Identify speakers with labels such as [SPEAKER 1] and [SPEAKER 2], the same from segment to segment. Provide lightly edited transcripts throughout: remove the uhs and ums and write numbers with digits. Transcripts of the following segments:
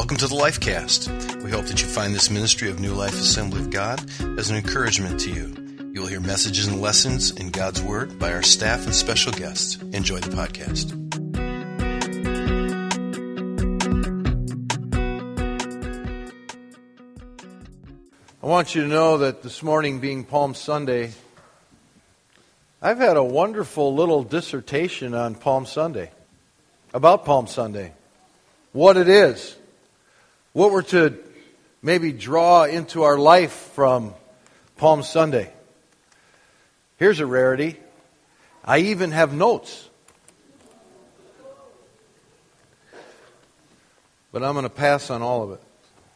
[SPEAKER 1] Welcome to the Lifecast. We hope that you find this ministry of New Life Assembly of God as an encouragement to you. You will hear messages and lessons in God's Word by our staff and special guests. Enjoy the podcast.
[SPEAKER 2] I want you to know that this morning being Palm Sunday, I've had a wonderful little dissertation on Palm Sunday, about Palm Sunday, what it is, what we're to maybe draw into our life from Palm Sunday. Here's a rarity. I even have notes. But I'm going to pass on all of it.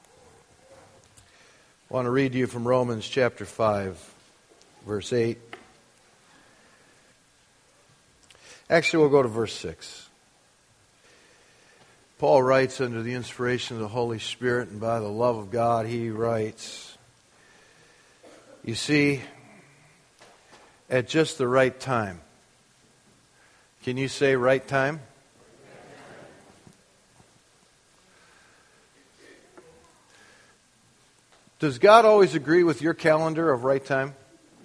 [SPEAKER 2] I want to read to you from Romans chapter 5, verse 8. Actually, we'll go to verse 6. Paul writes under the inspiration of the Holy Spirit and by the love of God, he writes, you see, at just the right time. Can you say right time? Does God always agree with your calendar of right time?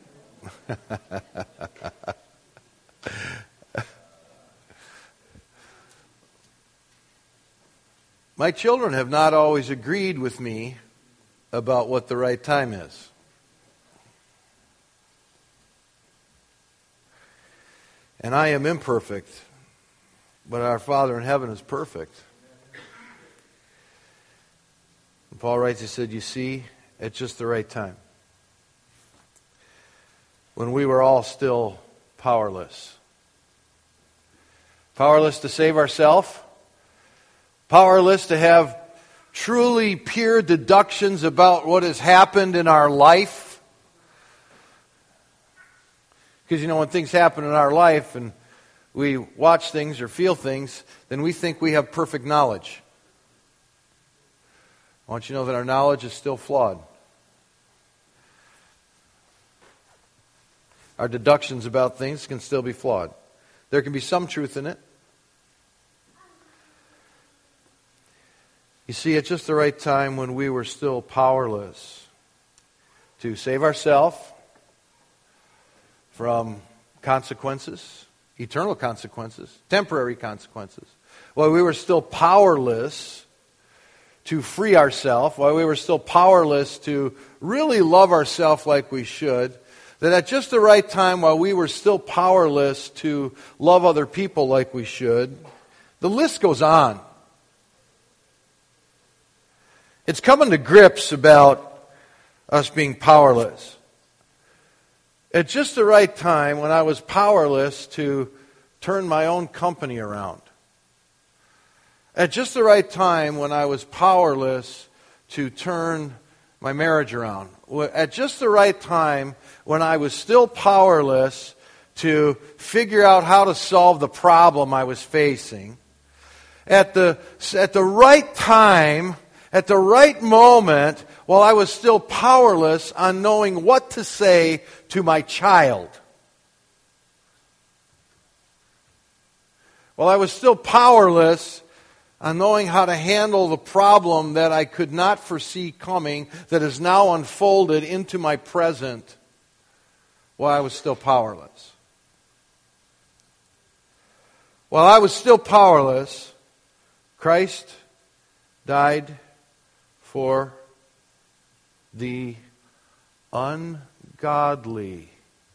[SPEAKER 2] My children have not always agreed with me about what the right time is. And I am imperfect, but our Father in heaven is perfect. And Paul writes, he said, you see, at just the right time, when we were all still powerless. Powerless to save ourselves, powerless to have truly pure deductions about what has happened in our life. Because, you know, when things happen in our life and we watch things or feel things, then we think we have perfect knowledge. I want you to know that our knowledge is still flawed. Our deductions about things can still be flawed. There can be some truth in it. You see, at just the right time when we were still powerless to save ourselves from consequences, eternal consequences, temporary consequences, while we were still powerless to free ourselves, while we were still powerless to really love ourselves like we should, that at just the right time while we were still powerless to love other people like we should, the list goes on. It's coming to grips about us being powerless. At just the right time when I was powerless to turn my own company around. At just the right time when I was powerless to turn my marriage around. At just the right time when I was still powerless to figure out how to solve the problem I was facing. At the right time, at the right moment, while I was still powerless on knowing what to say to my child. While I was still powerless on knowing how to handle the problem that I could not foresee coming, that is now unfolded into my present, while I was still powerless. While I was still powerless, Christ died for the ungodly.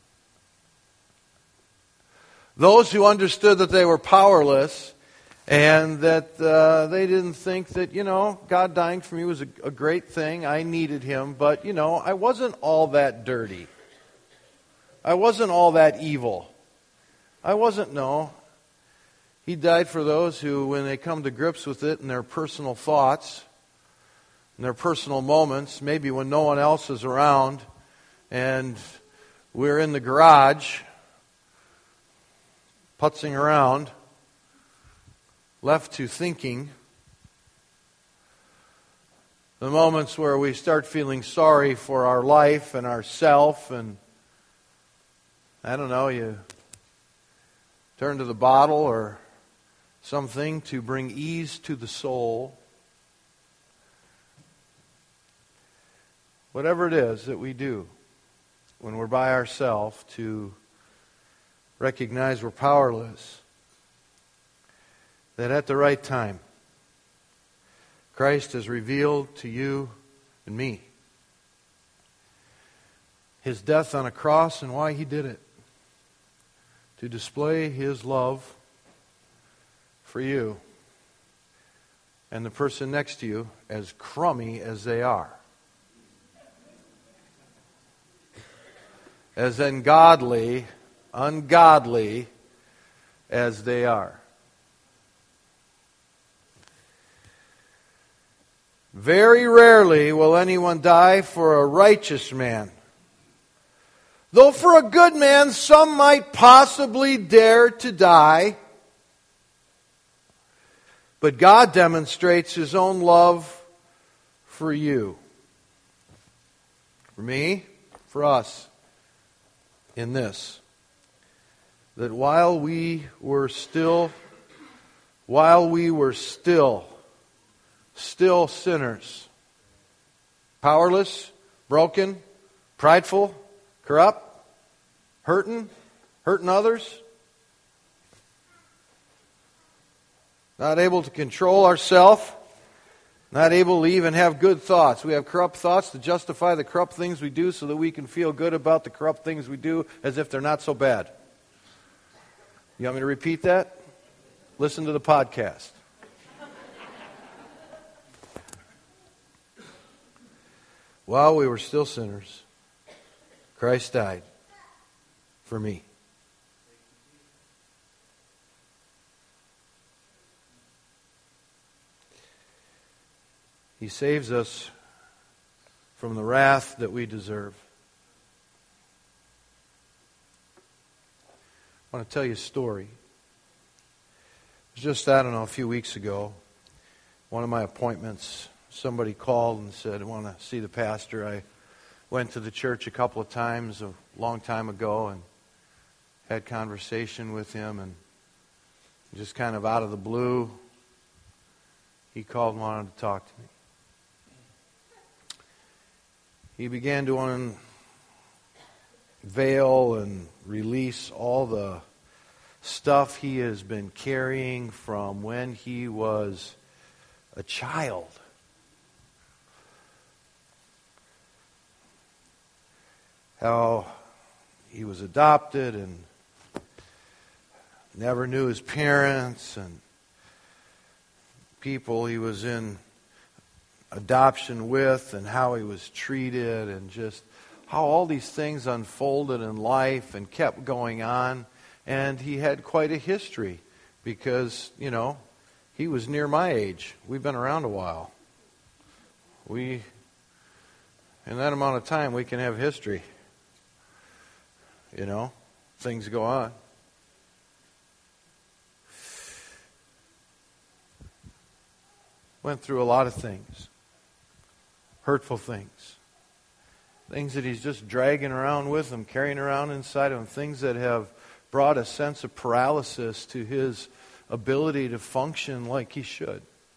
[SPEAKER 2] Those who understood that they were powerless and that they didn't think that, God dying for me was a great thing. I needed Him, but, I wasn't all that dirty. I wasn't all that evil. He died for those who, when they come to grips with it in their personal thoughts, in their personal moments, maybe when no one else is around and we're in the garage putzing around, left to thinking, the moments where we start feeling sorry for our life and ourself, and you turn to the bottle or something to bring ease to the soul. whatever it is that we do when we're by ourselves, to recognize we're powerless, that at the right time, Christ has revealed to you and me His death on a cross and why He did it. To display His love for you and the person next to you, as crummy as they are. As ungodly as they are. Very rarely will anyone die for a righteous man. Though for a good man some might possibly dare to die. But God demonstrates His own love for you. For me, for us. In this, that while we were still sinners, powerless, broken, prideful, corrupt, hurting others, not able to control ourselves, not able to even have good thoughts. We have corrupt thoughts to justify the corrupt things we do so that we can feel good about the corrupt things we do as if they're not so bad. You want me to repeat that? Listen to the podcast. While we were still sinners, Christ died for me. He saves us from the wrath that we deserve. I want to tell you a story. It was just, a few weeks ago, one of my appointments, somebody called and said, I want to see the pastor. I went to the church a couple of times a long time ago and had conversation with him, and just kind of out of the blue, he called and wanted to talk to me. He began to unveil and release all the stuff he has been carrying from when he was a child. How he was adopted and never knew his parents, and people he was in adoption with, and how he was treated, and just how all these things unfolded in life and kept going on. And he had quite a history because, he was near my age. We've been around a while. In that amount of time, we can have history. Things go on. Went through a lot of things. Hurtful things. Things that he's just dragging around with him, carrying around inside of him. Things that have brought a sense of paralysis to his ability to function like he should.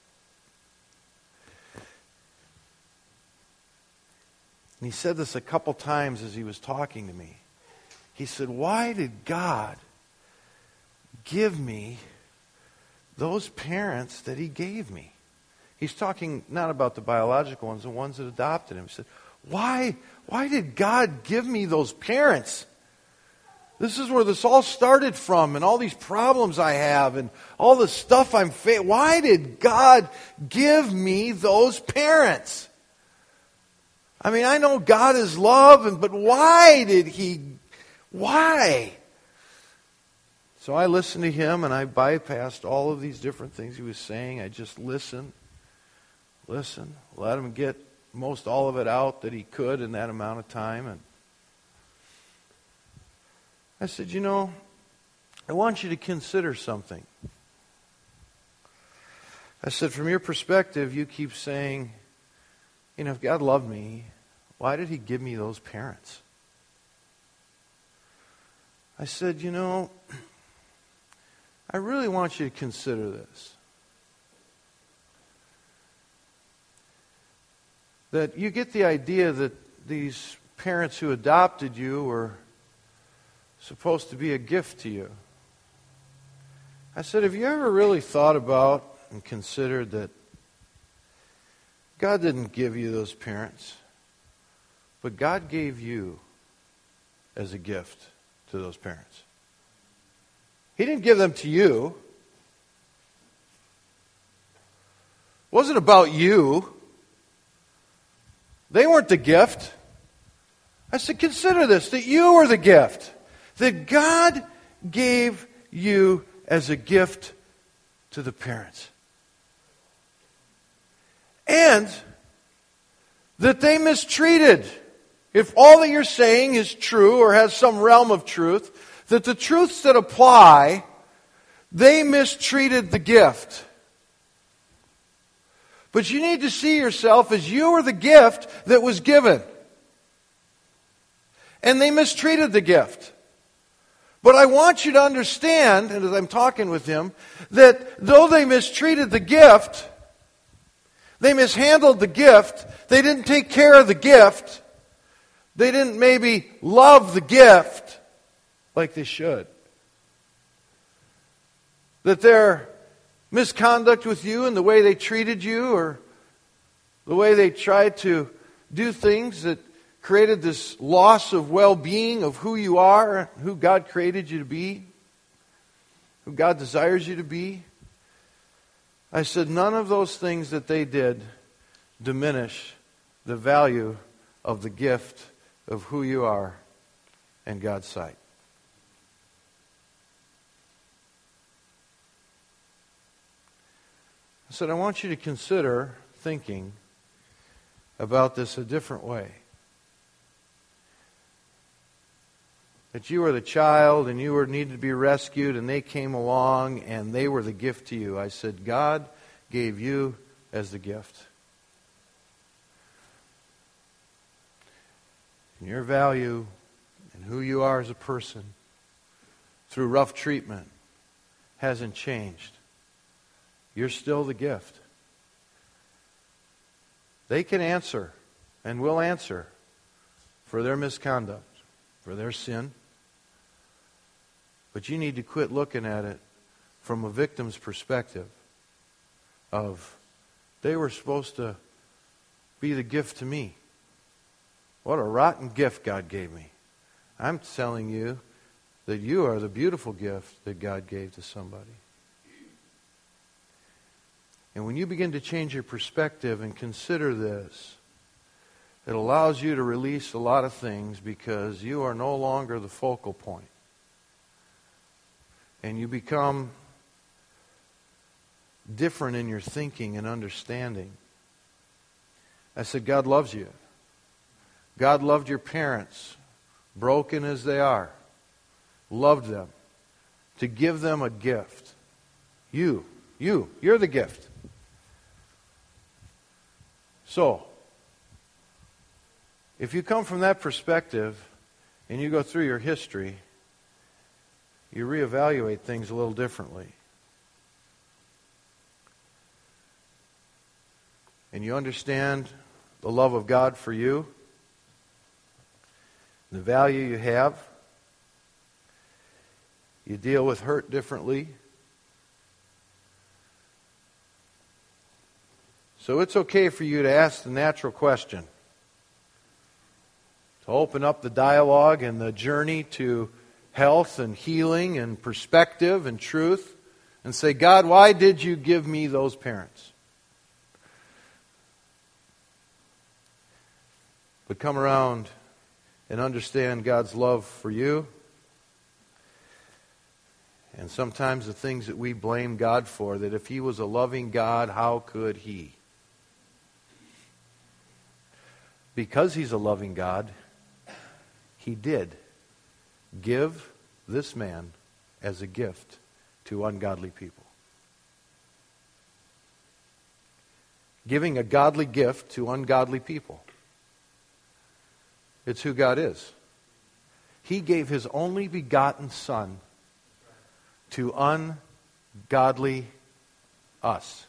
[SPEAKER 2] And he said this a couple times as he was talking to me. He said, why did God give me those parents that He gave me? He's talking not about the biological ones, the ones that adopted him. He said, why did God give me those parents? This is where this all started from, and all these problems I have, and all the stuff I'm facing. Why did God give me those parents? I mean, I know God is love, but why did He? Why? So I listened to him, and I bypassed all of these different things he was saying. I just listened, let him get most all of it out that he could in that amount of time. And I said, I want you to consider something. I said, from your perspective, you keep saying, if God loved me, why did He give me those parents? I said, I really want you to consider this. That you get the idea that these parents who adopted you were supposed to be a gift to you. I said, have you ever really thought about and considered that God didn't give you those parents, but God gave you as a gift to those parents? He didn't give them to you. It wasn't about you. They weren't the gift. I said, consider this, that you were the gift. That God gave you as a gift to the parents. And that they mistreated, if all that you're saying is true or has some realm of truth, that the truths that apply, they mistreated the gift. But you need to see yourself as you were the gift that was given. And they mistreated the gift. But I want you to understand, and as I'm talking with him, that though they mistreated the gift, they mishandled the gift, they didn't take care of the gift, they didn't maybe love the gift like they should. That their misconduct with you and the way they treated you, or the way they tried to do things that created this loss of well-being of who you are, who God created you to be, who God desires you to be. I said, none of those things that they did diminish the value of the gift of who you are in God's sight. I said, I want you to consider thinking about this a different way. That you were the child and you needed to be rescued, and they came along and they were the gift to you. I said, God gave you as the gift. And your value and who you are as a person through rough treatment hasn't changed. You're still the gift. They can answer and will answer for their misconduct, for their sin. But you need to quit looking at it from a victim's perspective of, they were supposed to be the gift to me. What a rotten gift God gave me. I'm telling you that you are the beautiful gift that God gave to somebody. And when you begin to change your perspective and consider this, it allows you to release a lot of things, because you are no longer the focal point. And you become different in your thinking and understanding. I said, God loves you. God loved your parents, broken as they are. Loved them. To give them a gift. You're the gift. So, if you come from that perspective and you go through your history, you reevaluate things a little differently. And you understand the love of God for you, the value you have. You deal with hurt differently. So it's okay for you to ask the natural question, to open up the dialogue and the journey to health and healing and perspective and truth, and say, God, why did you give me those parents? But come around and understand God's love for you. And sometimes the things that we blame God for, that if He was a loving God, how could He? Because He's a loving God, He did give this man as a gift to ungodly people. Giving a godly gift to ungodly people. It's who God is. He gave His only begotten Son to ungodly us.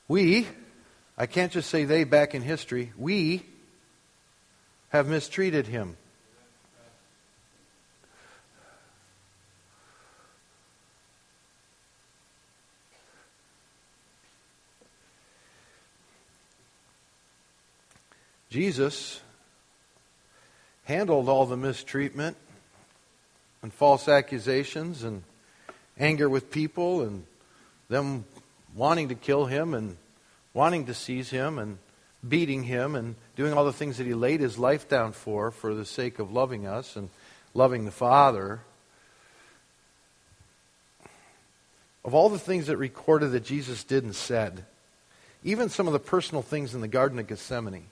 [SPEAKER 2] I can't just say they back in history, we have mistreated him. Jesus handled all the mistreatment and false accusations and anger with people and them wanting to kill him and wanting to seize him and beating him and doing all the things that he laid his life down for the sake of loving us and loving the Father. Of all the things that recorded that Jesus did and said, even some of the personal things in the Garden of Gethsemane,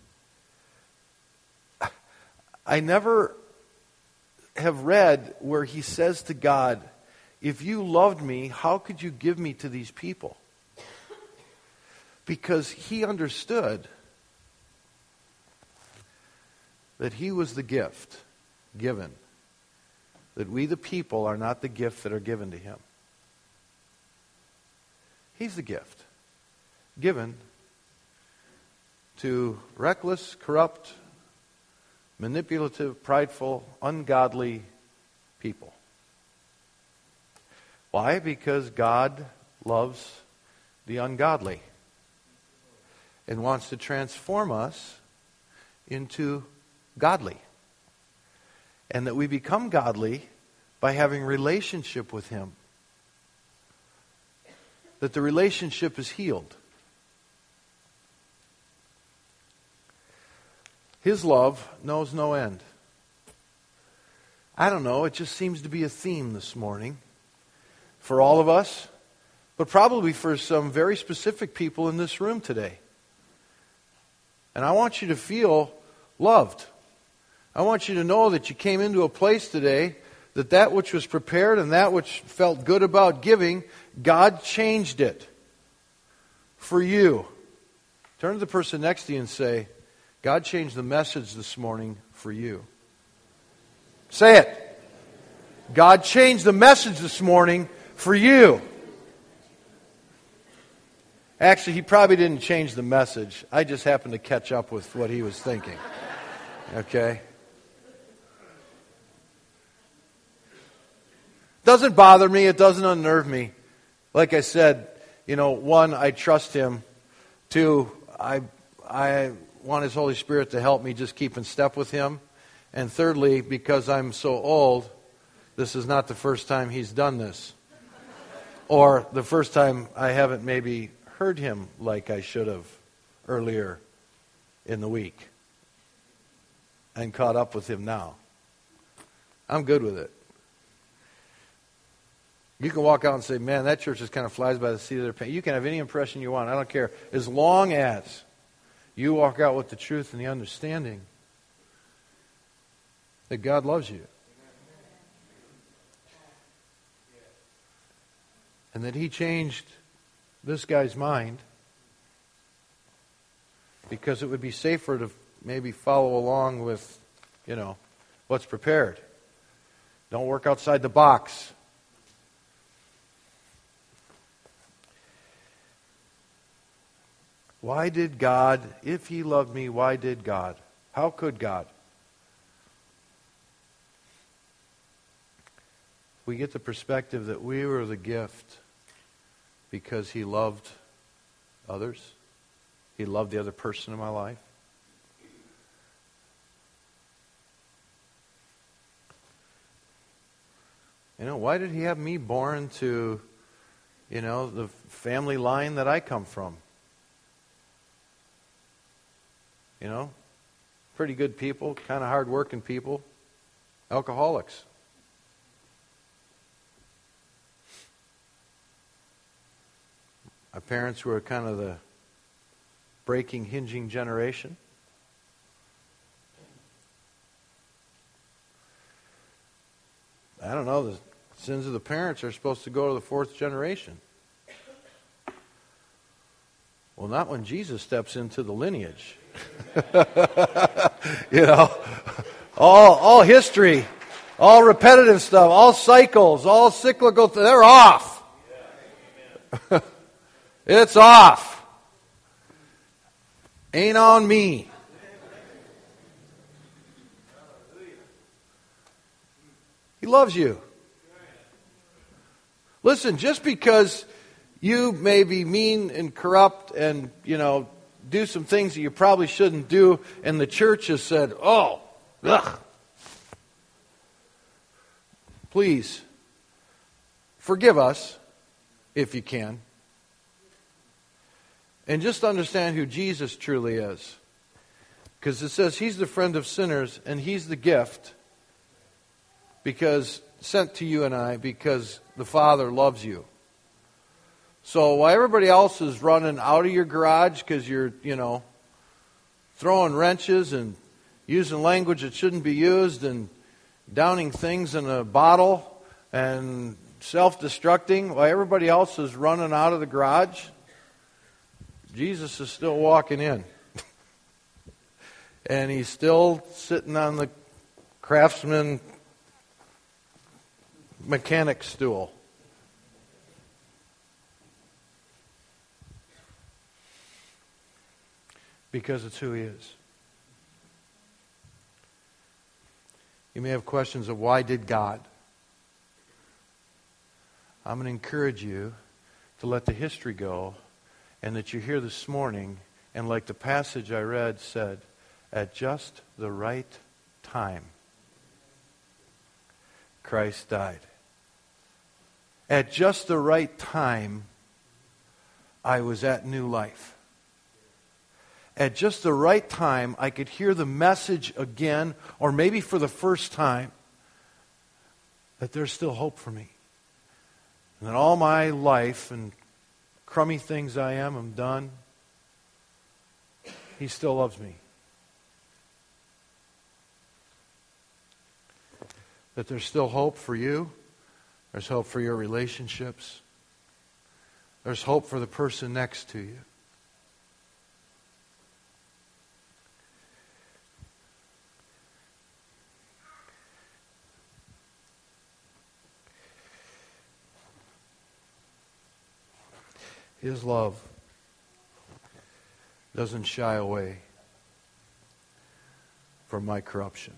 [SPEAKER 2] I never have read where he says to God, if you loved me, how could you give me to these people? Because he understood that he was the gift given, that we the people are not the gift that are given to him. He's the gift given to reckless, corrupt, manipulative, prideful, ungodly people. Why? Because God loves the ungodly and wants to transform us into godly. And that we become godly by having relationship with him. That the relationship is healed. His love knows no end. I don't know, it just seems to be a theme this morning for all of us, but probably for some very specific people in this room today. And I want you to feel loved. I want you to know that you came into a place today that which was prepared and that which felt good about giving, God changed it for you. Turn to the person next to you and say, God changed the message this morning for you. Say it. God changed the message this morning for you. Actually, he probably didn't change the message. I just happened to catch up with what he was thinking. Okay? Doesn't bother me. It doesn't unnerve me. Like I said, one, I trust him. Two, I want his Holy Spirit to help me just keep in step with him. And thirdly, because I'm so old, this is not the first time he's done this. Or the first time I haven't maybe heard him like I should have earlier in the week. And caught up with him now. I'm good with it. You can walk out and say, man, that church just kind of flies by the seat of their pants. You can have any impression you want. I don't care. As long as you walk out with the truth and the understanding that God loves you. And that he changed this guy's mind because it would be safer to maybe follow along with, what's prepared. Don't work outside the box. Why did God, if he loved me, why did God? How could God? We get the perspective that we were the gift because he loved others. He loved the other person in my life. Why did he have me born to, the family line that I come from? Pretty good people, kind of hard-working people, alcoholics. My parents were kind of the breaking, hinging generation. I don't know, the sins of the parents are supposed to go to the fourth generation. Well, not when Jesus steps into the lineage. All history, all repetitive stuff, all cycles, all cyclical, they're off. It's off. Ain't on me. He loves you. Listen, just because you may be mean and corrupt and, do some things that you probably shouldn't do, and the church has said, oh, ugh. Please, forgive us, if you can. And just understand who Jesus truly is. Because it says He's the friend of sinners, and He's the gift sent to you and I because the Father loves you. So while everybody else is running out of your garage because you're, throwing wrenches and using language that shouldn't be used and downing things in a bottle and self-destructing, while everybody else is running out of the garage, Jesus is still walking in. And He's still sitting on the craftsman mechanic stool. Because it's who He is. You may have questions of why did God? I'm going to encourage you to let the history go, and that you're here this morning, and like the passage I read said, at just the right time, Christ died. At just the right time, I was at New Life. At just the right time, I could hear the message again, or maybe for the first time, that there's still hope for me. And that all my life and crummy things I'm done. He still loves me. That there's still hope for you. There's hope for your relationships. There's hope for the person next to you. His love doesn't shy away from my corruption.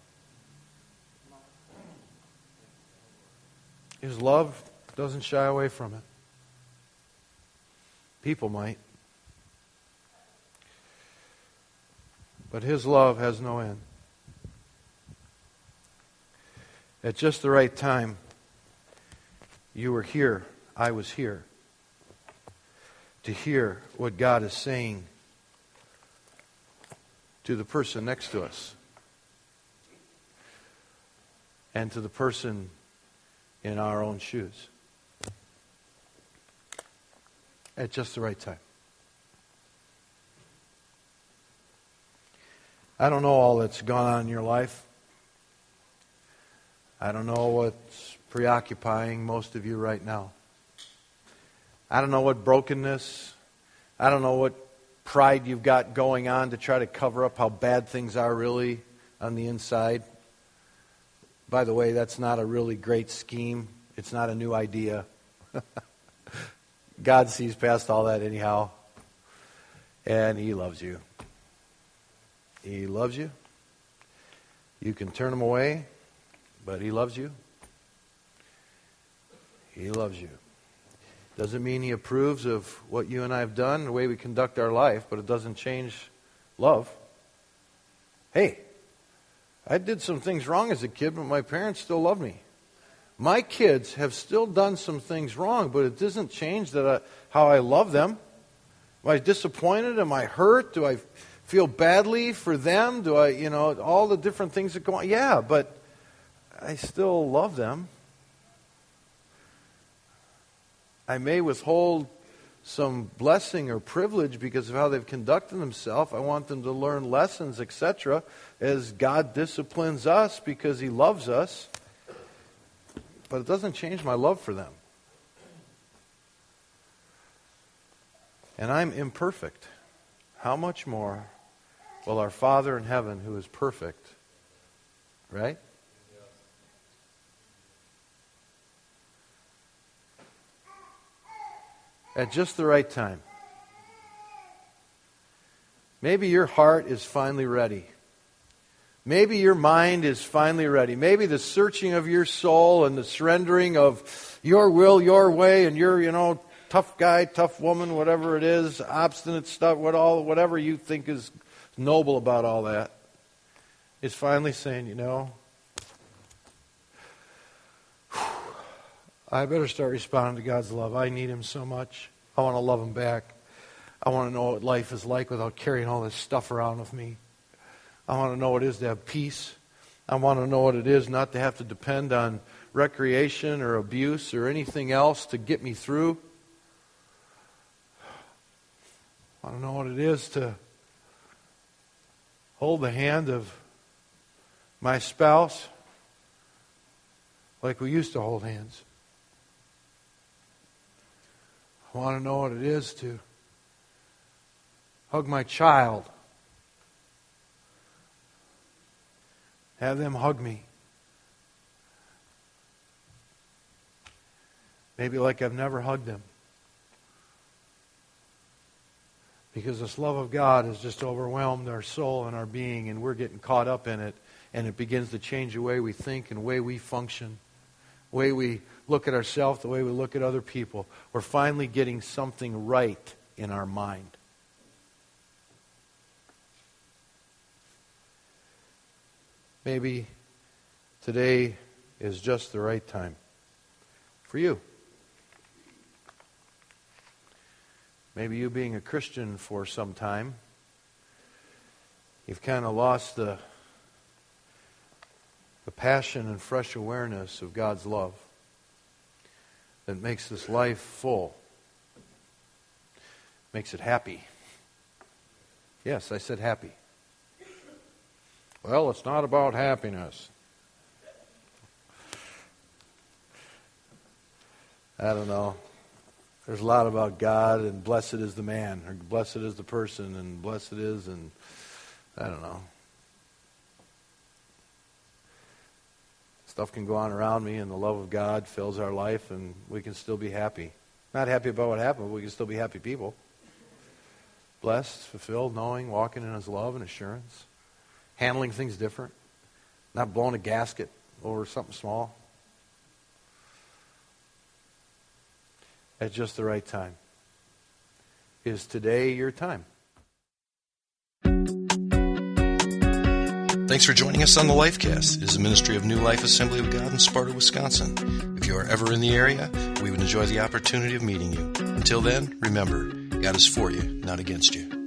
[SPEAKER 2] His love doesn't shy away from it. People might. But His love has no end. At just the right time, you were here, I was here, to hear what God is saying to the person next to us and to the person in our own shoes. At just the right time. I don't know all that's gone on in your life. I don't know what's preoccupying most of you right now. I don't know what brokenness, I don't know what pride you've got going on to try to cover up how bad things are really on the inside. By the way, that's not a really great scheme. It's not a new idea. God sees past all that anyhow. And He loves you. He loves you. You can turn Him away, but He loves you. He loves you. Doesn't mean He approves of what you and I have done, the way we conduct our life, but it doesn't change love. Hey, I did some things wrong as a kid, but my parents still love me. My kids have still done some things wrong, but it doesn't change how I love them. Am I disappointed? Am I hurt? Do I feel badly for them? Do I, all the different things that go on? Yeah, but I still love them. I may withhold some blessing or privilege because of how they've conducted themselves. I want them to learn lessons, etc., as God disciplines us because He loves us. But it doesn't change my love for them. And I'm imperfect. How much more will our Father in heaven, who is perfect, right? At just the right time. Maybe your heart is finally ready. Maybe your mind is finally ready. Maybe the searching of your soul and the surrendering of your will, your way, and your, tough guy, tough woman, whatever it is, obstinate stuff, whatever you think is noble about all that, is finally saying, I better start responding to God's love. I need Him so much. I want to love Him back. I want to know what life is like without carrying all this stuff around with me. I want to know what it is to have peace. I want to know what it is not to have to depend on recreation or abuse or anything else to get me through. I want to know what it is to hold the hand of my spouse like we used to hold hands. I want to know what it is to hug my child. Have them hug me. Maybe like I've never hugged them. Because this love of God has just overwhelmed our soul and our being, and we're getting caught up in it, and it begins to change the way we think and the way we function, the way we look at ourselves, the way we look at other people. We're finally getting something right in our mind. Maybe today is just the right time for you. Maybe you being a Christian for some time, you've kind of lost the passion and fresh awareness of God's love that makes this life full, makes it happy. Yes, I said happy. Well, it's not about happiness. I don't know. There's a lot about God, and blessed is the man, or blessed is the person, and blessed is, and I don't know. Stuff can go on around me, and the love of God fills our life, and we can still be happy. Not happy about what happened, but we can still be happy people. Blessed, fulfilled, knowing, walking in His love and assurance. Handling things different. Not blowing a gasket over something small. At just the right time. Is today your time?
[SPEAKER 1] Thanks for joining us on the Lifecast. It is a ministry of New Life Assembly of God in Sparta, Wisconsin. If you are ever in the area, we would enjoy the opportunity of meeting you. Until then, remember, God is for you, not against you.